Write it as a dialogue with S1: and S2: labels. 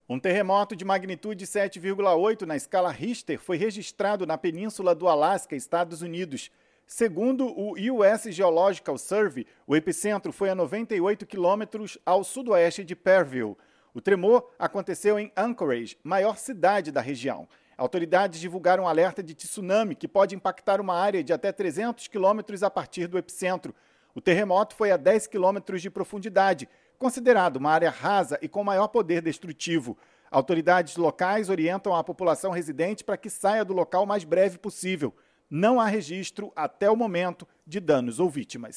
S1: Um terremoto de magnitude 7,8 na escala Richter foi registrado na península do Alasca, Estados Unidos. Segundo o US Geological Survey, o epicentro foi a 98 quilômetros ao sudoeste de Perryville. O tremor aconteceu em Anchorage, maior cidade da região. Autoridades divulgaram um alerta de tsunami que pode impactar uma área de até 300 quilômetros a partir do epicentro. O terremoto foi a 10 quilômetros de profundidade, considerado uma área rasa e com maior poder destrutivo. Autoridades locais orientam a população residente para que saia do local o mais breve possível. Não há registro, até o momento, de danos ou vítimas.